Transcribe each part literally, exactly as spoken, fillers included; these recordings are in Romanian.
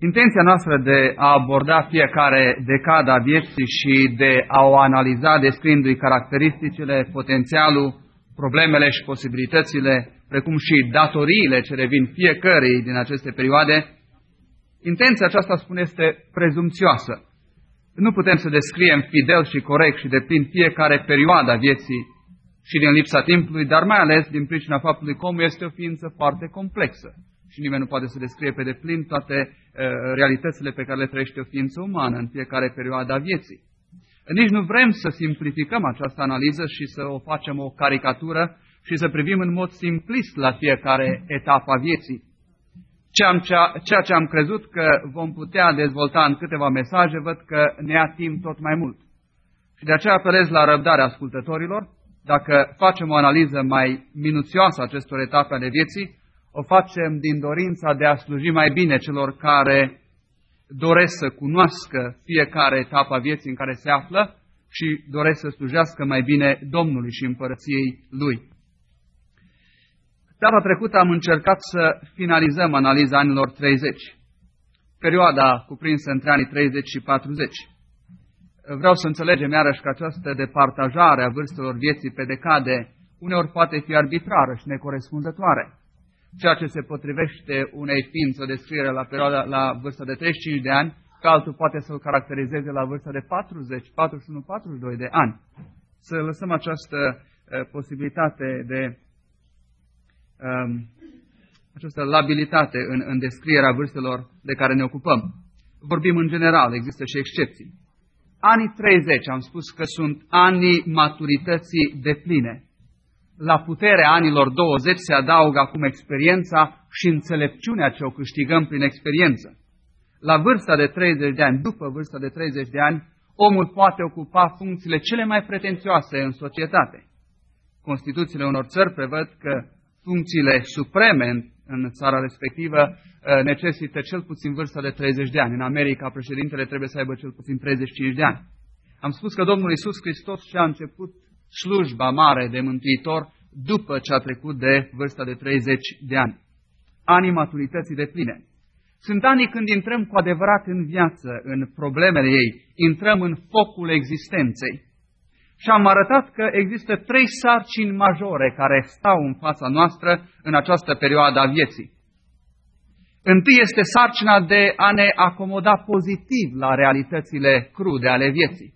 Intenția noastră de a aborda fiecare decadă a vieții și de a o analiza descriindu-i caracteristicile, potențialul, problemele și posibilitățile, precum și datoriile ce revin fiecărei din aceste perioade, intenția aceasta, spune, este prezumțioasă. Nu putem să descriem fidel și corect și deplin fiecare perioadă a vieții și din lipsa timpului, dar mai ales din pricina faptului că omul este o ființă foarte complexă. Și nimeni nu poate să descrie pe deplin toate uh, realitățile pe care le trăiește o ființă umană în fiecare perioadă a vieții. Nici nu vrem să simplificăm această analiză și să o facem o caricatură și să privim în mod simplist la fiecare etapă a vieții. Ceea ce am crezut că vom putea dezvolta în câteva mesaje, văd că ne ia timp tot mai mult. Și de aceea apelez la răbdarea ascultătorilor. Dacă facem o analiză mai minuțioasă a acestor etape ale vieții, o facem din dorința de a sluji mai bine celor care doresc să cunoască fiecare etapă a vieții în care se află și doresc să slujească mai bine Domnului și împărăției Lui. Data trecută am încercat să finalizăm analiza anilor treizeci, perioada cuprinsă între anii treizeci și patruzeci. Vreau să înțelegem iarăși că această departajare a vârstelor vieții pe decade uneori poate fi arbitrară și necorespunzătoare. Ceea ce se potrivește unei ființe o descriere la, perioada, la vârsta de treizeci și cinci de ani, că altul poate să o caracterizeze la vârsta de patruzeci, patruzeci și unu, patruzeci și doi de ani. Să lăsăm această uh, posibilitate de um, această labilitate în, în descrierea vârstelor de care ne ocupăm. Vorbim în general, există și excepții. Anii treizeci, am spus că sunt anii maturității depline. La puterea anilor douăzeci se adaugă acum experiența și înțelepciunea ce o câștigăm prin experiență. La vârsta de treizeci de ani, după vârsta de treizeci de ani, omul poate ocupa funcțiile cele mai pretențioase în societate. Constituțiile unor țări prevăd că funcțiile supreme în, în țara respectivă necesită cel puțin vârsta de treizeci de ani. În America, președintele trebuie să aibă cel puțin treizeci și cinci de ani. Am spus că Domnul Iisus Hristos și-a început slujba mare de mântuitor după ce a trecut de vârsta de treizeci de ani. Anii maturității depline. Sunt anii când intrăm cu adevărat în viață, în problemele ei, intrăm în focul existenței. Și am arătat că există trei sarcini majore care stau în fața noastră în această perioadă a vieții. Întâi este sarcina de a ne acomoda pozitiv la realitățile crude ale vieții.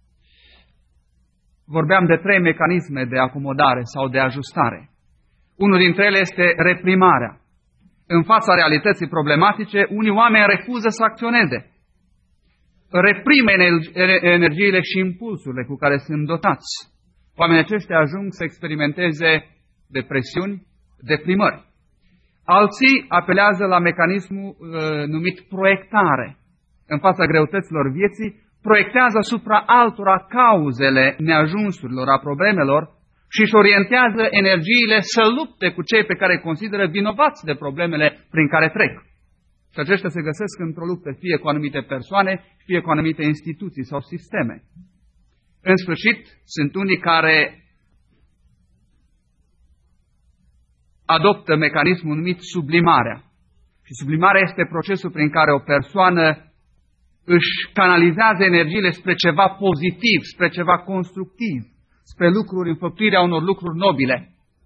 Vorbeam de trei mecanisme de acomodare sau de ajustare. Unul dintre ele este reprimarea. În fața realității problematice, unii oameni refuză să acționeze. Reprimă energiile și impulsurile cu care sunt dotați. Oamenii aceștia ajung să experimenteze depresiuni, deprimări. Alții apelează la mecanismul uh, numit proiectare. În fața greutăților vieții, proiectează asupra altora cauzele neajunsurilor, a problemelor și își orientează energiile să lupte cu cei pe care îi consideră vinovați de problemele prin care trec. Și aceștia se găsesc într-o luptă fie cu anumite persoane, fie cu anumite instituții sau sisteme. În sfârșit, sunt unii care adoptă mecanismul numit sublimarea. Și sublimarea este procesul prin care o persoană își canalizează energiile spre ceva pozitiv, spre ceva constructiv, spre lucruri, înfăptuirea unor lucruri nobile.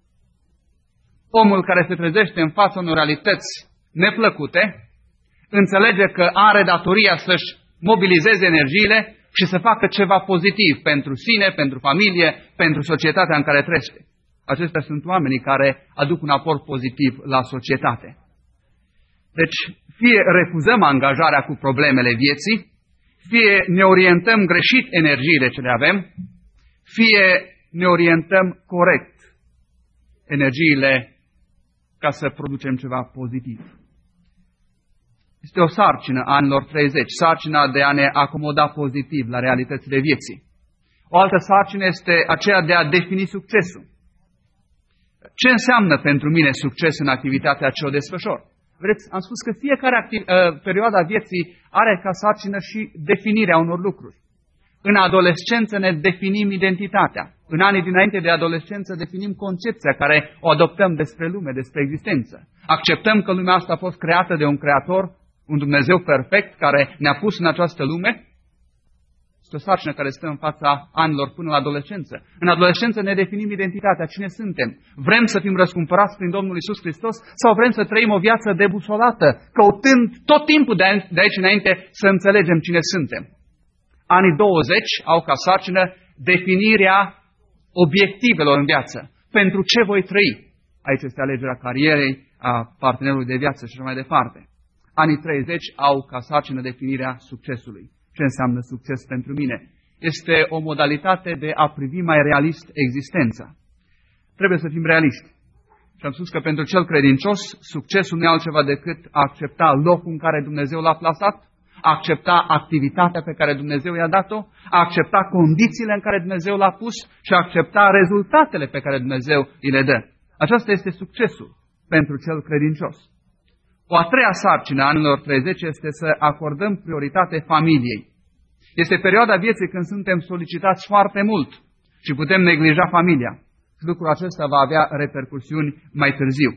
Omul care se trezește în fața unor realități neplăcute, înțelege că are datoria să-și mobilizeze energiile și să facă ceva pozitiv pentru sine, pentru familie, pentru societatea în care trăiește. Acestea sunt oamenii care aduc un aport pozitiv la societate. Deci, fie refuzăm angajarea cu problemele vieții, fie ne orientăm greșit energiile ce le avem, fie ne orientăm corect energiile ca să producem ceva pozitiv. Este o sarcină a anilor treizeci, sarcina de a ne acomoda pozitiv la realitățile vieții. O altă sarcină este aceea de a defini succesul. Ce înseamnă pentru mine succes în activitatea ce o desfășor? Vedeți, am spus că fiecare activ, uh, perioadă a vieții are ca sarcină și definirea unor lucruri. În adolescență ne definim identitatea. În anii dinainte de adolescență definim concepția care o adoptăm despre lume, despre existență. Acceptăm că lumea asta a fost creată de un creator Un Dumnezeu perfect care ne-a pus în această lume? Este o sarcină care stă în fața anilor până la adolescență. În adolescență ne definim identitatea, cine suntem. Vrem să fim răscumpărați prin Domnul Iisus Hristos sau vrem să trăim o viață debusolată, căutând tot timpul de aici înainte să înțelegem cine suntem. Anii douăzeci au ca sarcină definirea obiectivelor în viață. Pentru ce voi trăi? Aici este alegerea carierei, a partenerului de viață și așa mai departe. Anii treizeci au ca sarcină definirea succesului. Ce înseamnă succes pentru mine? Este o modalitate de a privi mai realist existența. Trebuie să fim realiști. Și am spus că pentru cel credincios, succesul nu e altceva decât a accepta locul în care Dumnezeu l-a plasat, a accepta activitatea pe care Dumnezeu i-a dat-o, a accepta condițiile în care Dumnezeu l-a pus și a accepta rezultatele pe care Dumnezeu îi le dă. Aceasta este succesul pentru cel credincios. O a treia sarcină a anilor treizeci este să acordăm prioritate familiei. Este perioada vieții când suntem solicitați foarte mult și putem neglija familia. Și lucrul acesta va avea repercusiuni mai târziu.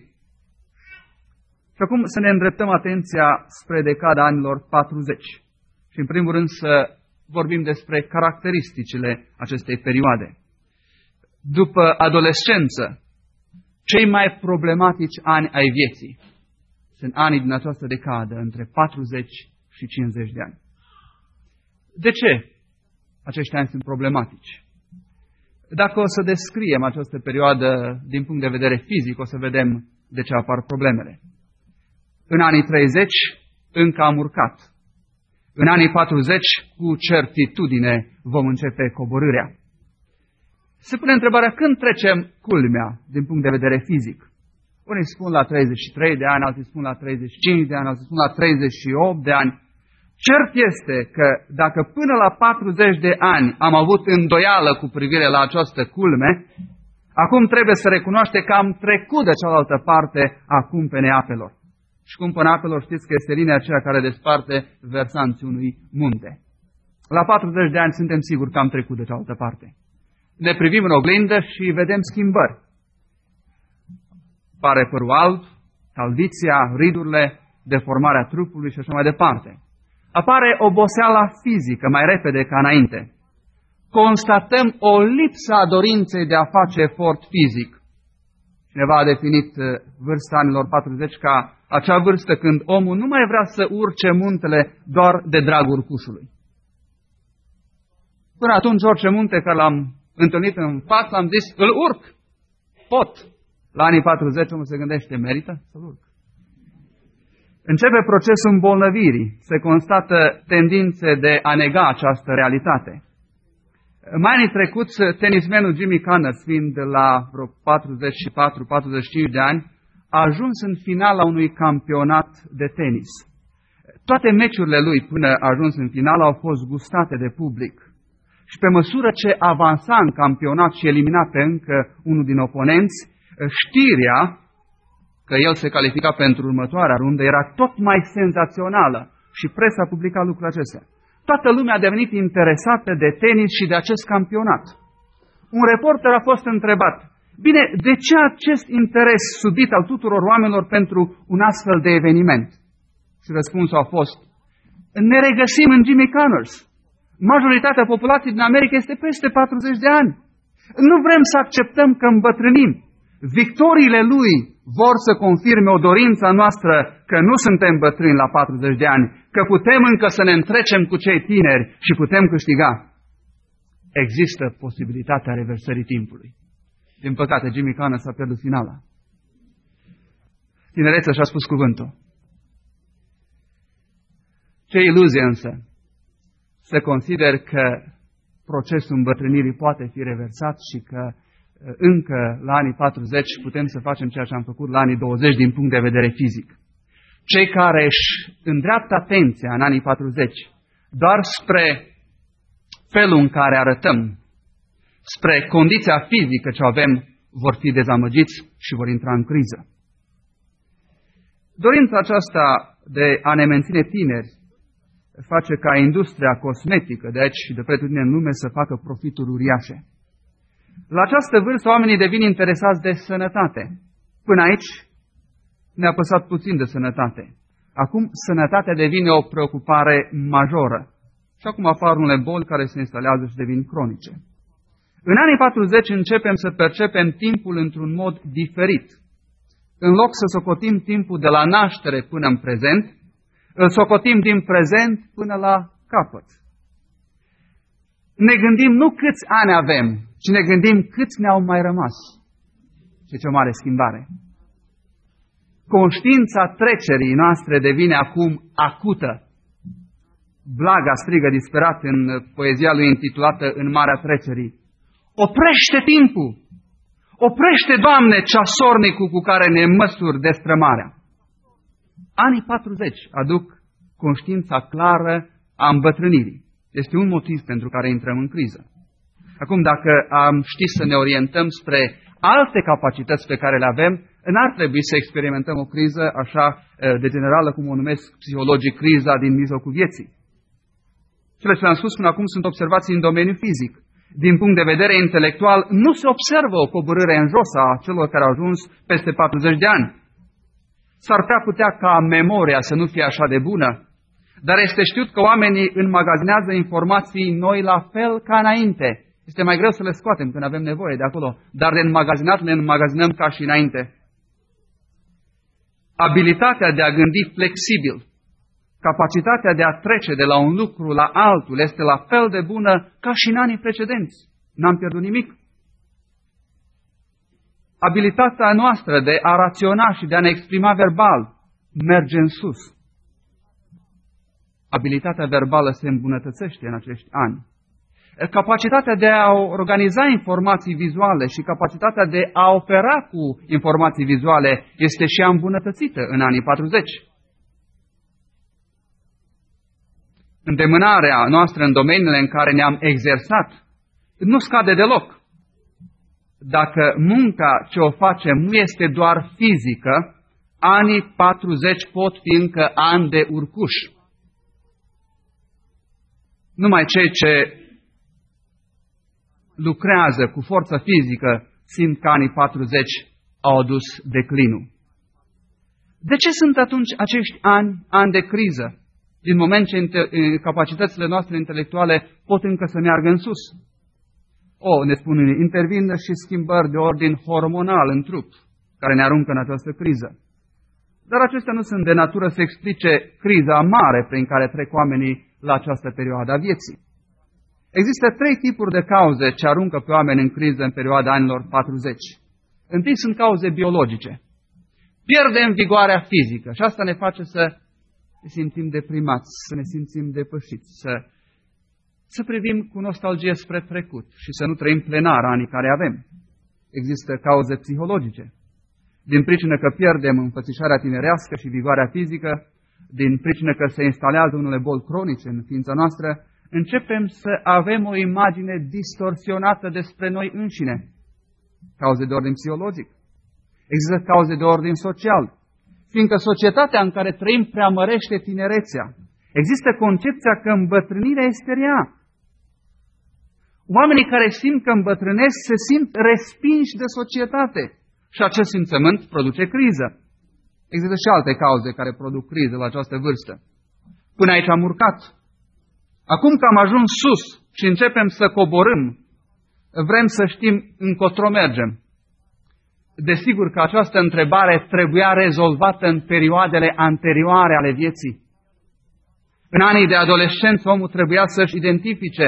Și acum să ne îndreptăm atenția spre decada anilor patruzeci. Și în primul rând să vorbim despre caracteristicile acestei perioade. După adolescență, cei mai problematici ani ai vieții sunt anii din această decadă, între patruzeci și cincizeci de ani. De ce acești ani sunt problematici? Dacă o să descriem această perioadă din punct de vedere fizic, o să vedem de ce apar problemele. În anii treizeci încă am urcat. În anii patruzeci, cu certitudine, vom începe coborârea. Se pune întrebarea, când trecem culmea din punct de vedere fizic? Unii spun la treizeci și trei de ani, alții spun la treizeci și cinci de ani, alții spun la treizeci și opt de ani. Cert este că dacă până la patruzeci de ani am avut îndoială cu privire la această culme, acum trebuie să recunoaște că am trecut de cealaltă parte a cumpenei apelor. Și cumpăna apelor știți că este linia aceea care desparte versanții unui munte. La patruzeci de ani suntem siguri că am trecut de cealaltă parte. Ne privim în oglindă și vedem schimbări. Pare părul alb, calviția, ridurile, deformarea trupului și așa mai departe. Apare oboseala fizică mai repede ca înainte. Constatăm o lipsă a dorinței de a face efort fizic. Cineva a definit vârsta anilor patruzeci ca acea vârstă când omul nu mai vrea să urce muntele doar de dragul urcușului. Până atunci, orice munte care l-am întâlnit în față, am zis, îl urc, pot. La anii patruzeci, omul se gândește, merită să-l urc. Începe procesul îmbolnăvirii. Se constată tendințe de a nega această realitate. Mai anii trecuți, tenismenul Jimmy Connors, fiind la vreo patruzeci și patru patruzeci și cinci de ani, a ajuns în finala unui campionat de tenis. Toate meciurile lui până a ajuns în final au fost gustate de public. Și pe măsură ce avansa în campionat și elimina pe încă unul din oponenți, știrea că el se califica pentru următoarea rundă era tot mai senzațională și presa a publicat lucrul acesta. Toată lumea a devenit interesată de tenis și de acest campionat. Un reporter a fost întrebat, bine, de ce acest interes subit al tuturor oamenilor pentru un astfel de eveniment? Și răspunsul a fost, ne regăsim în Jimmy Connors. Majoritatea populației din America este peste patruzeci de ani. Nu vrem să acceptăm că îmbătrânim. Victoriile lui vor să confirme o dorință noastră că nu suntem bătrâni la patruzeci de ani, că putem încă să ne întrecem cu cei tineri și putem câștiga. Există posibilitatea reversării timpului. Din păcate, Jimmy Connors s-a pierdut finala. Tinerețea și-a spus cuvântul. Ce iluzie însă să consider că procesul îmbătrânirii poate fi reversat și că încă la anii patruzeci putem să facem ceea ce am făcut la anii douăzeci din punct de vedere fizic. Cei care își îndreaptă atenția în anii patruzeci doar spre felul în care arătăm, spre condiția fizică ce avem, vor fi dezamăgiți și vor intra în criză. Dorința aceasta de a ne menține tineri face ca industria cosmetică de aici și de pretutindeni în lume să facă profituri uriașe. La această vârstă oamenii devin interesați de sănătate. Până aici ne-a păsat puțin de sănătate. Acum sănătatea devine o preocupare majoră. Și acum apar unele boli care se instalează și devin cronice. În anii patruzeci începem să percepem timpul într-un mod diferit. În loc să socotim timpul de la naștere până în prezent, îl socotim din prezent până la capăt. Ne gândim nu câți ani avem, ci ne gândim câți ne-au mai rămas. Și ce o mare schimbare! Conștiința trecerii noastre devine acum acută. Blaga strigă disperat în poezia lui intitulată În Marea Trecerii: oprește timpul! Oprește, Doamne, ceasornicul cu care ne măsuri destrămarea! Anii patruzeci aduc conștiința clară a îmbătrânirii. Este un motiv pentru care intrăm în criză. Acum, dacă am ști să ne orientăm spre alte capacități pe care le avem, n-ar trebui să experimentăm o criză așa de generală, cum o numesc psihologii, criza din mijlocul vieții. Cele ce le-am spus până acum sunt observații în domeniul fizic. Din punct de vedere intelectual, nu se observă o coborâre în jos a celor care au ajuns peste patruzeci de ani. S-ar prea putea ca memoria să nu fie așa de bună, dar este știut că oamenii înmagazinează informații noi la fel ca înainte. Este mai greu să le scoatem când avem nevoie de acolo, dar de înmagazinat le înmagazinăm ca și înainte. Abilitatea de a gândi flexibil, capacitatea de a trece de la un lucru la altul este la fel de bună ca și în anii precedenți. N-am pierdut nimic. Abilitatea noastră de a raționa și de a ne exprima verbal merge în sus. Abilitatea verbală se îmbunătățește în acești ani. Capacitatea de a organiza informații vizuale și capacitatea de a opera cu informații vizuale este și îmbunătățită în anii patruzeci. Îndemânarea noastră în domeniile în care ne-am exersat nu scade deloc. Dacă munca ce o facem nu este doar fizică, anii patruzeci pot fi încă ani de urcuș. Numai cei ce lucrează cu forță fizică simt că anii patruzeci au adus declinul. De ce sunt atunci acești ani, ani de criză, din moment ce capacitățile noastre intelectuale pot încă să meargă în sus? O, ne spun unii, intervin și schimbări de ordin hormonal în trup, care ne aruncă în această criză. Dar acestea nu sunt de natură să explice criza mare prin care trec oamenii la această perioadă a vieții. Există trei tipuri de cauze ce aruncă pe oameni în criză în perioada anilor patruzeci. Întâi sunt cauze biologice. Pierdem vigoarea fizică și asta ne face să ne simțim deprimați, să ne simțim depășiți, să, să privim cu nostalgie spre trecut și să nu trăim plenar anii care avem. Există cauze psihologice. Din pricină că pierdem înfățișarea tinerească și vigoarea fizică, din pricină că se instalează unele boli cronice în ființa noastră, începem să avem o imagine distorsionată despre noi înșine. Cauze de ordin psihologic. Există cauze de ordin social. Fiindcă societatea în care trăim preamărește tinerețea. Există concepția că îmbătrânirea este rea. Oamenii care simt că îmbătrânesc se simt respinși de societate. Și acest simțământ produce criză. Există și alte cauze care produc criză la această vârstă. Până aici am urcat. Acum că am ajuns sus și începem să coborâm, vrem să știm încotro mergem. Desigur că această întrebare trebuia rezolvată în perioadele anterioare ale vieții. În anii de adolescență omul trebuia să-și identifice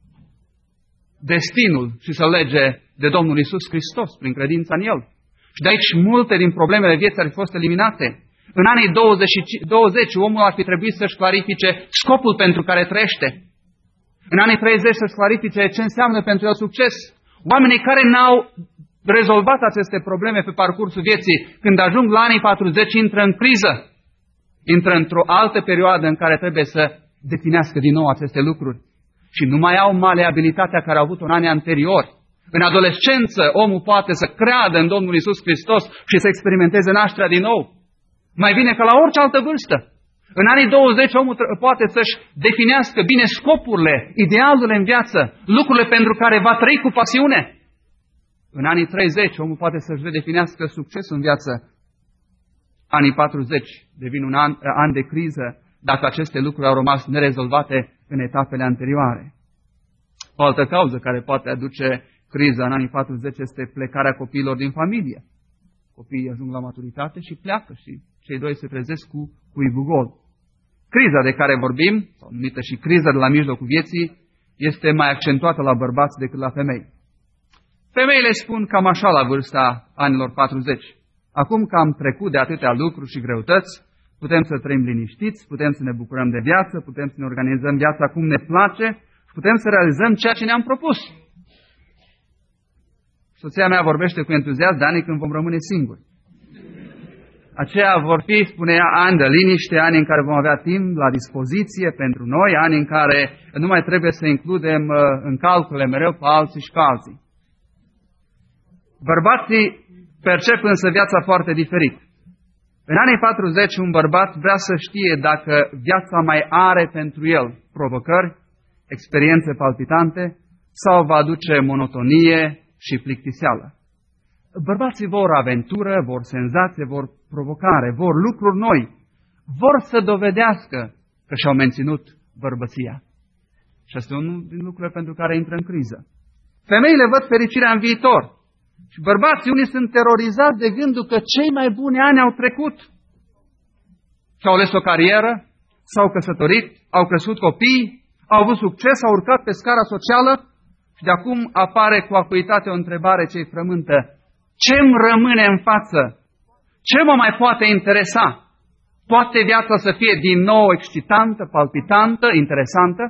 destinul și să lege de Domnul Iisus Hristos prin credința în El. Și de aici multe din problemele vieții ar fi fost eliminate. În anii douăzeci, omul ar fi trebuit să-și clarifice scopul pentru care trăiește. În anii treizeci să-și clarifice ce înseamnă pentru el succes. Oamenii care n-au rezolvat aceste probleme pe parcursul vieții, când ajung la anii patruzeci, intră în criză. Intră într-o altă perioadă în care trebuie să definească din nou aceste lucruri. Și nu mai au maleabilitatea care au avut-o în anii anteriori. În adolescență, omul poate să creadă în Domnul Iisus Hristos și să experimenteze nașterea din nou. Mai bine ca la orice altă vârstă. În anii douăzeci, omul poate să-și definească bine scopurile, idealurile în viață, lucrurile pentru care va trăi cu pasiune. În anii treizeci, omul poate să-și redefinească succesul în viață. anii patruzeci devin un an, an de criză dacă aceste lucruri au rămas nerezolvate în etapele anterioare. O altă cauză care poate aduce criza în anii patruzeci este plecarea copiilor din familie. Copiii ajung la maturitate și pleacă și cei doi se trezesc cu cuibul gol. Criza de care vorbim, sau numită și criza de la mijlocul vieții, este mai accentuată la bărbați decât la femei. Femeile spun cam așa la vârsta anilor patruzeci. Acum că am trecut de atâtea lucruri și greutăți, putem să trăim liniștiți, putem să ne bucurăm de viață, putem să ne organizăm viața cum ne place și putem să realizăm ceea ce ne-am propus. Soția mea vorbește cu entuziasm de anii când vom rămâne singuri. Aceia vor fi, spune ea, ani de liniște, ani în care vom avea timp la dispoziție pentru noi, ani în care nu mai trebuie să includem în calcule mereu pe alții și pe alții. Bărbații percep însă viața foarte diferit. În anii patruzeci, un bărbat vrea să știe dacă viața mai are pentru el provocări, experiențe palpitante sau va aduce monotonie și plictiseală. Bărbații vor aventură, vor senzație, vor provocare, vor lucruri noi, vor să dovedească că și-au menținut bărbăția. Și asta e unul din lucrurile pentru care intră în criză. Femeile văd fericirea în viitor și bărbații unii sunt terorizați de gândul că cei mai buni ani au trecut. Și-au ales o carieră, s-au căsătorit, au crescut copii, au avut succes, au urcat pe scara socială și de acum apare cu acuitate o întrebare ce-i frământă. Ce-mi rămâne în față? Ce mă mai poate interesa? Poate viața să fie din nou excitantă, palpitantă, interesantă?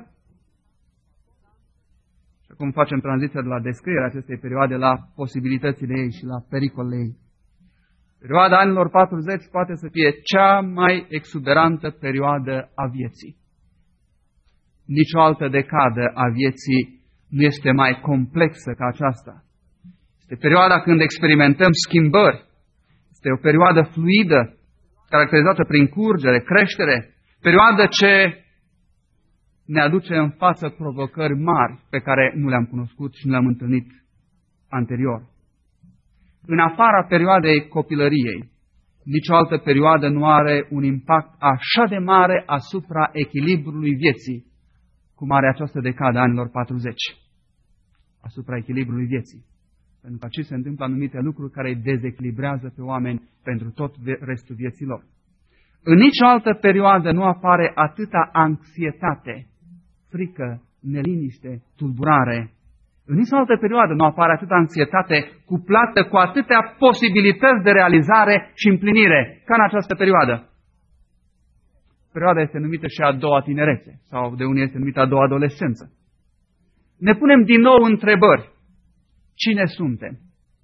Și acum facem tranziția de la descrierea acestei perioade la posibilitățile ei și la pericolele ei. Perioada anilor patruzeci poate să fie cea mai exuberantă perioadă a vieții. Nici o altă decadă a vieții nu este mai complexă ca aceasta. Este perioada când experimentăm schimbări. Este o perioadă fluidă, caracterizată prin curgere, creștere. Perioadă ce ne aduce în față provocări mari pe care nu le-am cunoscut și nu le-am întâlnit anterior. În afara perioadei copilăriei, nicio altă perioadă nu are un impact așa de mare asupra echilibrului vieții, cum are această decadă a anilor patruzeci. Asupra echilibrului vieții. Pentru că aici se întâmplă anumite lucruri care îi dezechilibrează pe oameni pentru tot restul vieții lor. În nicio altă perioadă nu apare atâta anxietate, frică, neliniște, tulburare. În nicio altă perioadă nu apare atâta anxietate cuplată cu atâtea posibilități de realizare și împlinire ca în această perioadă. Perioada este numită și a doua tinerețe, sau de unii este numită a doua adolescență. Ne punem din nou întrebări. Cine suntem?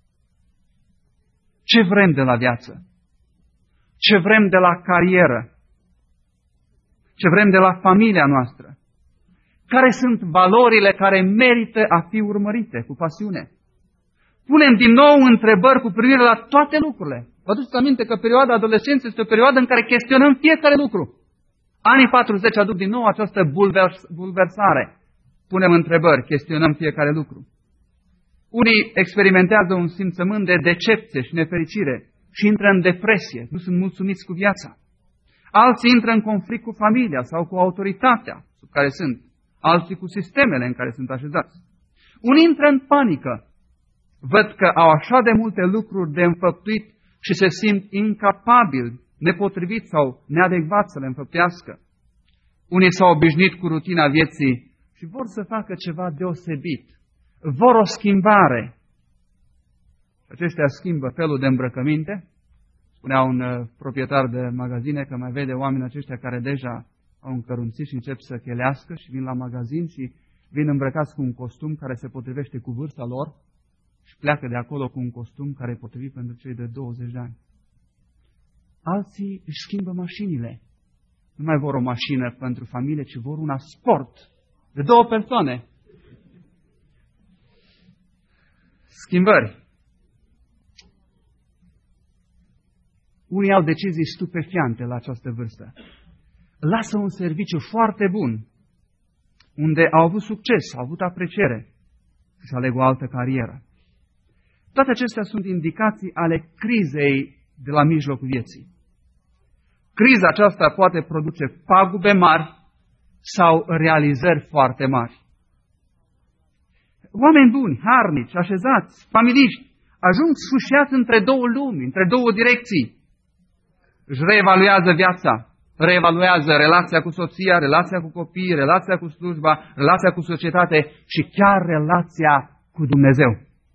Ce vrem de la viață? Ce vrem de la carieră? Ce vrem de la familia noastră? Care sunt valorile care merită a fi urmărite cu pasiune? Punem din nou întrebări cu privire la toate lucrurile. Vă aduceți aminte că perioada adolescenței este o perioadă în care chestionăm fiecare lucru. Anii patruzeci aduc din nou această bulvers, bulversare. Punem întrebări, chestionăm fiecare lucru. Unii experimentează un simțământ de decepție și nefericire și intră în depresie, nu sunt mulțumiți cu viața. Alții intră în conflict cu familia sau cu autoritatea sub care sunt, alții cu sistemele în care sunt așezați. Unii intră în panică, văd că au așa de multe lucruri de înfăptuit și se simt incapabili, nepotriviți sau neadecvați să le înfăptească. Unii s-au obișnuit cu rutina vieții și vor să facă ceva deosebit. Vor o schimbare. Aceștia schimbă felul de îmbrăcăminte. Spunea un uh, proprietar de magazine că mai vede oamenii aceștia care deja au încărunțit și încep să chelească și vin la magazin și vin îmbrăcați cu un costum care se potrivește cu vârsta lor și pleacă de acolo cu un costum care e potrivit pentru cei de douăzeci de ani. Alții își schimbă mașinile. Nu mai vor o mașină pentru familie, ci vor una sport de două persoane. Schimbări. Unii au decizii stupefiante la această vârstă. Lasă un serviciu foarte bun, unde au avut succes, au avut apreciere și aleg o altă carieră. Toate acestea sunt indicații ale crizei de la mijlocul vieții. Criza aceasta poate produce pagube mari sau realizări foarte mari. Oameni buni, harnici, așezați, familiști, ajung sfâșiați între două lumi, între două direcții. Își reevaluează viața, reevaluează relația cu soția, relația cu copiii, relația cu slujba, relația cu societate și chiar relația cu Dumnezeu.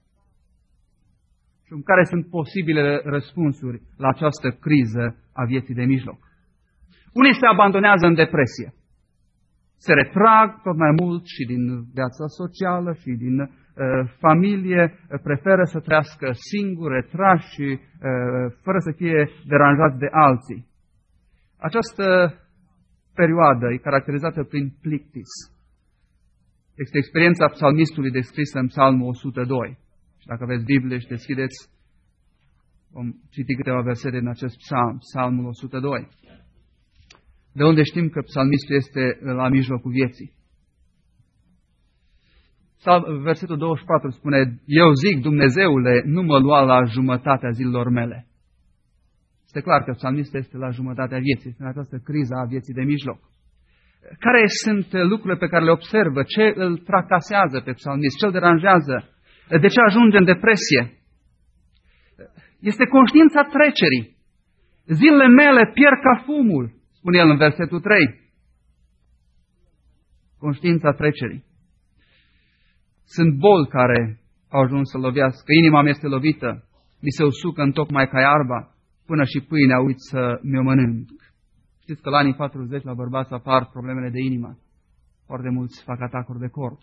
Și care sunt posibile răspunsuri la această criză a vieții de mijloc? Unii se abandonează în depresie. Se retrag tot mai mult și din viața socială și din uh, familie, preferă să trăiască singuri, retrași și uh, fără să fie deranjați de alții. Această perioadă e caracterizată prin plictis. Este experiența psalmistului descrisă în Psalmul o sută doi. Și dacă aveți Biblie și deschideți, vom citi câteva versete din acest psalm, Psalmul o sută doi. De unde știm că psalmistul este la mijlocul vieții? Versetul douăzeci și patru spune: eu zic, Dumnezeule, nu mă lua la jumătatea zilelor mele. Este clar că psalmistul este la jumătatea vieții, este în această criză a vieții de mijloc. Care sunt lucrurile pe care le observă? Ce îl tracasează pe psalmist? Ce îl deranjează? De ce ajunge în depresie? Este conștiința trecerii. Zilele mele pierd ca fumul, spune el în versetul trei. Conștiința trecerii. Sunt boli care au ajuns să lovească. Inima mea este lovită, mi se usucă întocmai ca iarba, până și pâinea uit să mi-o mănânc. Știți că la anii patruzeci la bărbați apar problemele de inimă. Foarte mulți fac atacuri de cord.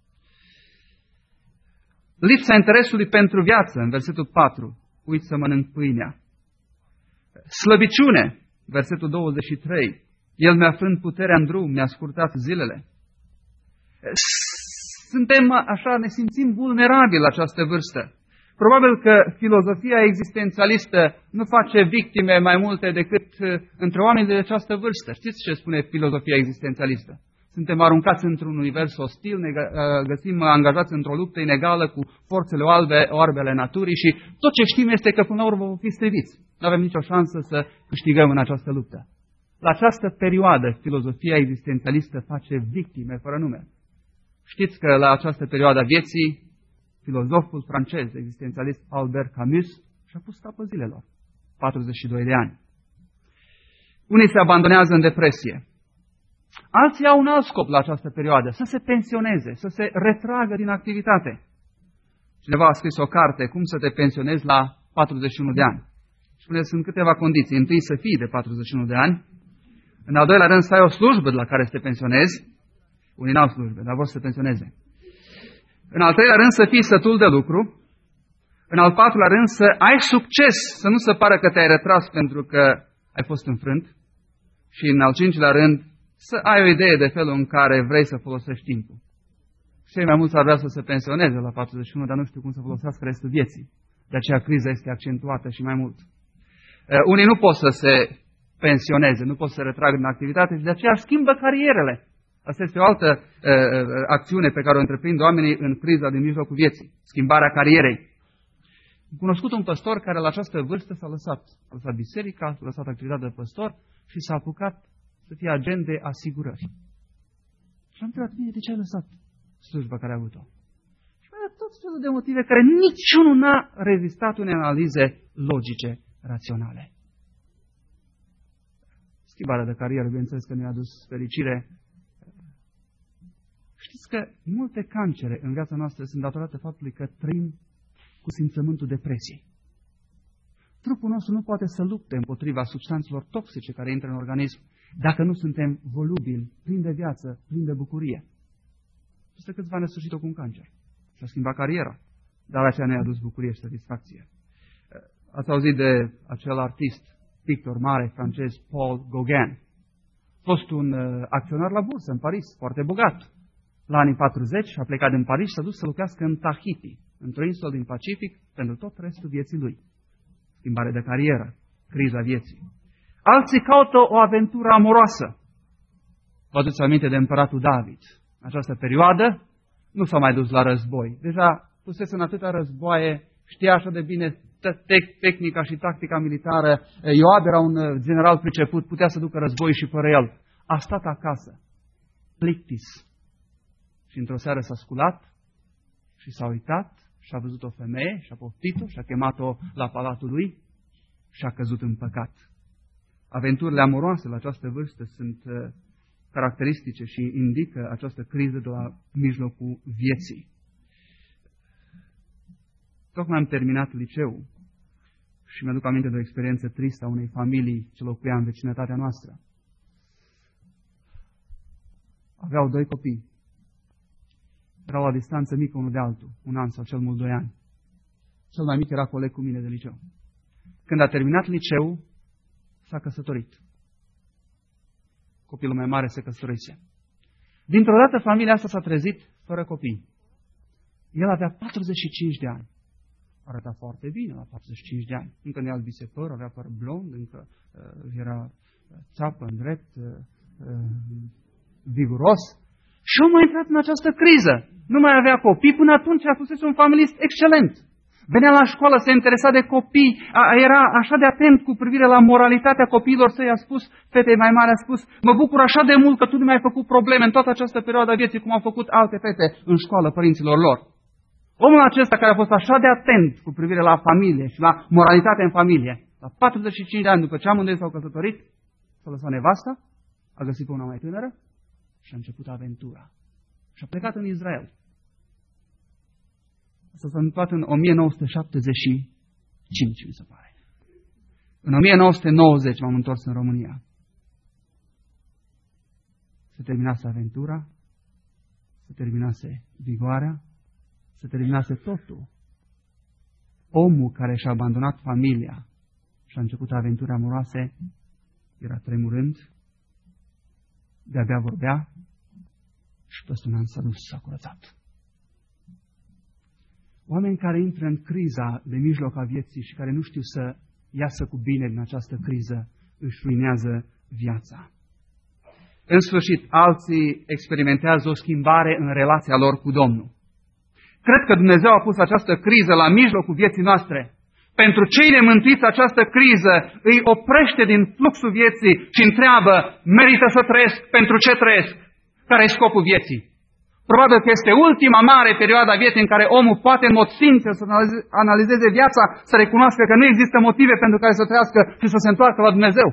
Lipsa interesului pentru viață, în versetul patru. Uit să mănânc pâinea. Slăbiciune, versetul douăzeci și trei. El mi-a frânt puterea în drum, mi-a scurtat zilele. Suntem așa, ne simțim vulnerabili la această vârstă. Probabil că filozofia existențialistă nu face victime mai multe decât între oameni de această vârstă. Știți ce spune filozofia existențialistă? Suntem aruncați într-un univers ostil, ne găsim angajați într-o luptă inegală cu forțele orbe, orbele naturii și tot ce știm este că până la urmă vom fi striviți. Nu avem nicio șansă să câștigăm în această luptă. La această perioadă, filozofia existențialistă face victime fără nume. Știți că la această perioadă a vieții, filozoful francez existențialist Albert Camus și-a pus capăt zilelor, patruzeci și doi de ani. Unii se abandonează în depresie. Alții au un alt scop la această perioadă, să se pensioneze, să se retragă din activitate. Cineva a scris o carte, cum să te pensionezi la patruzeci și unu de ani. Spune, sunt câteva condiții. Întâi să fii de patruzeci și unu de ani, în al doilea rând să ai o slujbă de la care să te pensionezi, unii n-au slujbe, dar vor să se pensioneze. În al treilea rând să fii sătul de lucru, în al patrulea rând să ai succes, să nu se pară că te-ai retras pentru că ai fost înfrânt, și în al cincilea rând să ai o idee de felul în care vrei să folosești timpul. Cei mai mulți ar vrea să se pensioneze la patruzeci și unu, dar nu știu cum să folosească restul vieții. De aceea criza este accentuată și mai mult. Unii nu pot să se pensioneze, nu pot să se retragă din activitate și de aceea schimbă carierele. Asta este o altă uh, acțiune pe care o întreprind oamenii în criza din mijlocul vieții. Schimbarea carierei. Am cunoscut un păstor care la această vârstă s-a lăsat. A lăsat biserica, s-a lăsat activitatea de păstor și s-a apucat să fie agent de asigurări. Și am întrebat, bine, de ce ai lăsat slujba care a avut-o? Și mi-a dat tot felul de motive care niciunul n-a rezistat unei analize logice, raționale. Schimbarea de carieră, bineînțeles că ne-a adus fericire. Știți că multe cancere în viața noastră sunt datorate faptului că trăim cu simțământul depresiei. Trupul nostru nu poate să lupte împotriva substanțelor toxice care intră în organism dacă nu suntem volubili, plini de viață, plini de bucurie. Peste câțiva ani a sfârșit-o cu un cancer. Și-a schimbat cariera, dar aceea ne-a adus bucurie și satisfacție. Ați auzit de acel artist, pictor mare francez, Paul Gauguin. A fost un acționar la bursă în Paris, foarte bogat. La anii patruzeci a plecat din Paris și s-a dus să lucrească în Tahiti, într-o insulă din Pacific, pentru tot restul vieții lui. Schimbare de carieră, criza vieții. Alții caută o aventură amoroasă. Vă aduți aminte de împăratul David. În această perioadă nu s-a mai dus la război. Deja pusese în atâtea războaie știa așa de bine tehnica și tactica militară. Ioab era un general priceput, putea să ducă război și fără el. A stat acasă, plictis. Și într-o seară s-a sculat și s-a uitat și a văzut o femeie și a poftit-o și a chemat-o la palatul lui și a căzut în păcat. Aventurile amoroase la această vârstă sunt caracteristice și indică această criză de la mijlocul vieții. Tocmai am terminat liceu și mi-aduc aminte de o experiență tristă a unei familii ce locuia în vecinătatea noastră. Aveau doi copii. Erau la distanță mică unul de altul, un an sau cel mult doi ani. Cel mai mic era coleg cu mine de liceu. Când a terminat liceu, s-a căsătorit. Copilul mai mare se căsătorise. Dintr-o dată familia asta s-a trezit fără copii. El avea patruzeci și cinci de ani. Arăta foarte bine la patruzeci și cinci de ani. Încă ne albise păr, avea păr blond, încă uh, era țapă în drept, uh, uh, viguros. Și omul a intrat în această criză. Nu mai avea copii, până atunci a fost un familist excelent. Venea la școală, se interesa de copii, a, era așa de atent cu privire la moralitatea copiilor săi, a spus, fetei mai mare a spus, mă bucur așa de mult că tu nu mi-ai făcut probleme în toată această perioadă a vieții, cum au făcut alte fete în școală părinților lor. Omul acesta care a fost așa de atent cu privire la familie și la moralitatea în familie, la patruzeci și cinci de ani după ce amândoi s-au căsătorit, s-a lăsat nevasta, a găsit pe una mai tânără și a început aventura. Și a plecat în Israel. Asta s-a întâmplat în o mie nouă sute șaptezeci și cinci, mi se pare. În o mie nouă sute nouăzeci m-am întors în România. Se terminase aventura, se terminase vigoarea, se terminase totul. Omul care și-a abandonat familia și a început aventuri amoroase era tremurând, de-abia vorbea și peste un an s-a dus, s-a curățat. Oameni care intră în criza de mijloc a vieții și care nu știu să iasă cu bine din această criză, își ruinează viața. În sfârșit, alții experimentează o schimbare în relația lor cu Domnul. Cred că Dumnezeu a pus această criză la mijlocul vieții noastre. Pentru cei nemântuiți, această criză îi oprește din fluxul vieții și întreabă, merită să trăiesc? Pentru ce trăiesc? Care e scopul vieții? Probabil că este ultima mare perioadă a vieții în care omul poate în mod sincer să analizeze viața, să recunoască că nu există motive pentru care să trăiască și să se întoarcă la Dumnezeu.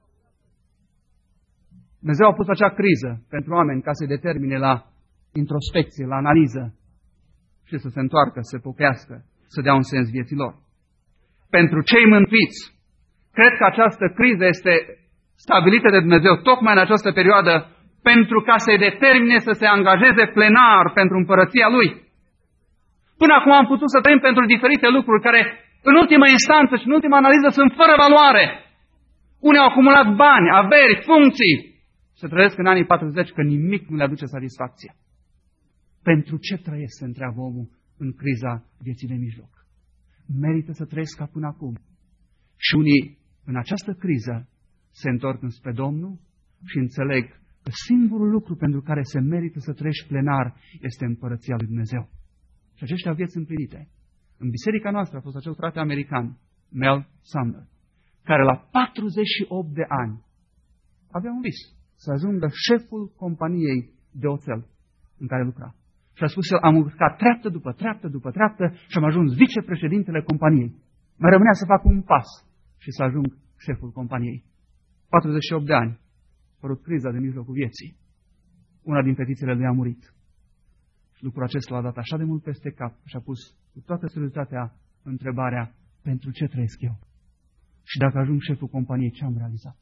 Dumnezeu a pus acea criză pentru oameni ca să-i determine la introspecție, la analiză și să se întoarcă, să se pocăiască, să dea un sens vieții lor. Pentru cei mântuiți, cred că această criză este stabilită de Dumnezeu tocmai în această perioadă pentru ca să-i determine să se angajeze plenar pentru împărăția Lui. Până acum am putut să trăim pentru diferite lucruri care, în ultima instanță și în ultima analiză, sunt fără valoare. Unii au acumulat bani, averi, funcții. Se trăiesc în anii patruzeci că nimic nu le aduce satisfacție. Pentru ce trăiesc, se întreabă omul în criza vieții de mijloc. Merită să trăiesc ca până acum. Și unii, în această criză, se întorc înspre Domnul și înțeleg că singurul lucru pentru care se merită să trăiești plenar este împărăția lui Dumnezeu. Și aceștia au vieți împlinite. În biserica noastră a fost acel frate american, Mel Sumner, care la patruzeci și opt de ani avea un vis să ajungă șeful companiei de oțel în care lucra. Și a spus el, am urcat treaptă după treaptă după treaptă și am ajuns vicepreședintele companiei. Mai rămânea să fac un pas și să ajung șeful companiei. patruzeci și opt de ani. A apărut criza de mijlocul vieții. Una din fetițele lui a murit. Și lucrul acesta l-a dat așa de mult peste cap și a pus cu toată seriozitatea întrebarea, pentru ce trăiesc eu? Și dacă ajung șeful companiei, ce am realizat?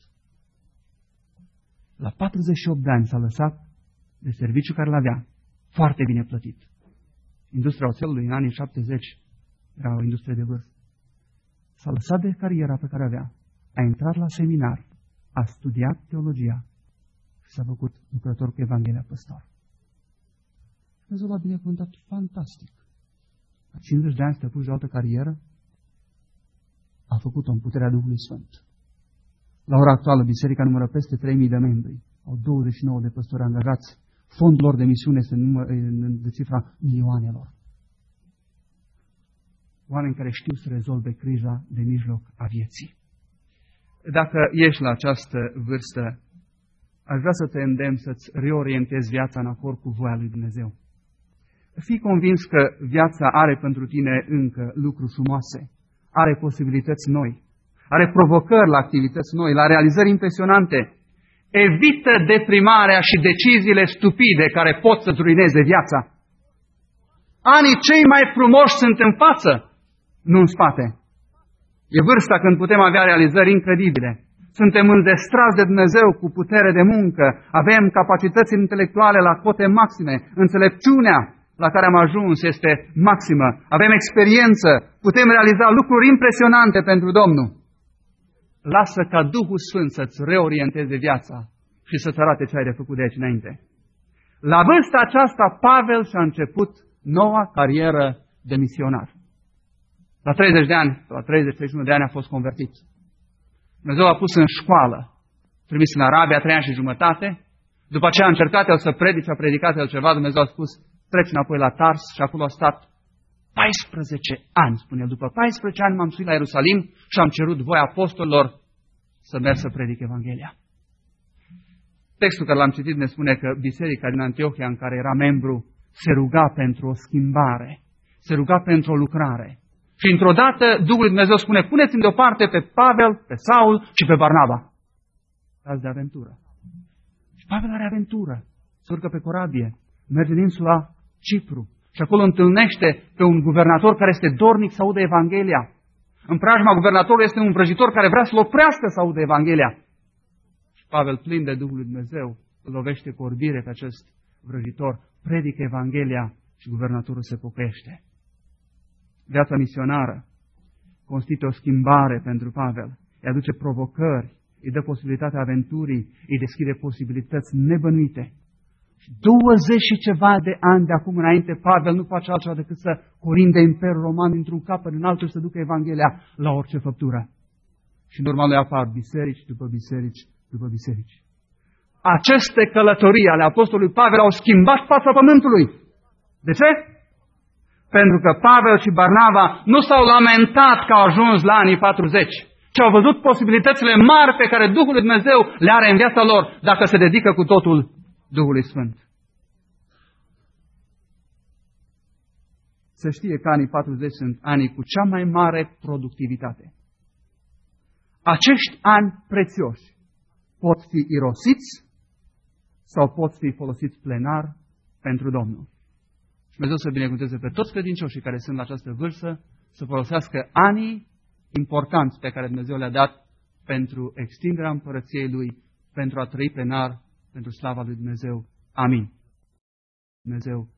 La patruzeci și opt de ani s-a lăsat de serviciu care l-avea, foarte bine plătit. Industria oțelului în anii șaptezeci era o industrie de vârf. S-a lăsat de cariera pe care avea, a intrat la seminar, a studiat teologia și s-a făcut lucrător cu Evanghelia păstor. Dumnezeu l-a binecuvântat fantastic. La cincizeci de ani să te apuci de altă carieră, a făcut-o în puterea Duhului Sfânt. La ora actuală, biserica numără peste trei mii de membri, au douăzeci și nouă de păstori angajați, fondul lor de misiune este număr, de cifra milioanelor. oameni care știu să rezolve criza de mijloc a vieții. Dacă ești la această vârstă, aș vrea să te îndemn să-ți reorientezi viața în acord cu voia lui Dumnezeu. Fii convins că viața are pentru tine încă lucruri frumoase, are posibilități noi, are provocări la activități noi, la realizări impresionante. Evită deprimarea și deciziile stupide care pot să-ți ruineze viața. Anii cei mai frumoși sunt în față, nu în spate. E vârsta când putem avea realizări incredibile. Suntem înzestrați de Dumnezeu cu putere de muncă, avem capacități intelectuale la cote maxime, înțelepciunea la care am ajuns este maximă, avem experiență, putem realiza lucruri impresionante pentru Domnul. Lasă ca Duhul Sfânt să-ți reorienteze viața și să-ți arate ce ai de făcut de aici înainte. La vârsta aceasta, Pavel și-a început noua carieră de misionar. La treizeci de ani, la treizeci treizeci și unu de ani a fost convertit. Dumnezeu a pus în școală, trimis în Arabia trei ani și jumătate. După aceea a încercat el să predice, a predicat el ceva, Dumnezeu a spus, treci înapoi la Tars și acolo a stat paisprezece ani, spune el. După paisprezece ani m-am suit la Ierusalim și am cerut voia apostolilor să merg să predic Evanghelia. Textul care l-am citit ne spune că biserica din Antiohia, în care era membru, se ruga pentru o schimbare, se ruga pentru o lucrare. Și într-o dată Duhul Dumnezeu spune, puneți-mi deoparte pe Pavel, pe Saul și pe Barnaba. Azi de aventură. Și Pavel are aventură. Se urcă pe corabie, merge din insula Cipru și acolo întâlnește pe un guvernator care este dornic să audă Evanghelia. În preajma guvernatorului este un vrăjitor care vrea să-l oprească să audă Evanghelia. Și Pavel, plin de Duhul lui Dumnezeu, îl lovește cu orbire pe acest vrăjitor, predică Evanghelia și guvernatorul se pocăiește. Viața misionară constituie o schimbare pentru Pavel. Îi aduce provocări, îi dă posibilitatea aventurii, îi deschide posibilități nebănuite. Și douăzeci și ceva de ani de acum înainte, Pavel nu face altceva decât să corinde Imperiul Roman dintr-un capăt în altul și să ducă Evanghelia la orice făptură. Și în urma lui apar biserici după biserici după biserici. Aceste călătorii ale apostolului Pavel au schimbat fața pământului. De ce? Pentru că Pavel și Barnaba nu s-au lamentat că au ajuns la anii patruzeci, ci au văzut posibilitățile mari pe care Duhul lui Dumnezeu le are în viața lor dacă se dedică cu totul Duhului Sfânt. Se știe că anii patruzeci sunt anii cu cea mai mare productivitate. Acești ani prețioși pot fi irosiți sau pot fi folosiți plenar pentru Domnul. Și Dumnezeu să binecuvânteze pe toți credincioșii care sunt la această vârstă să folosească anii importanți pe care Dumnezeu le-a dat pentru extinderea împărăției Lui, pentru a trăi plenar, pentru slava lui Dumnezeu. Amin. Dumnezeu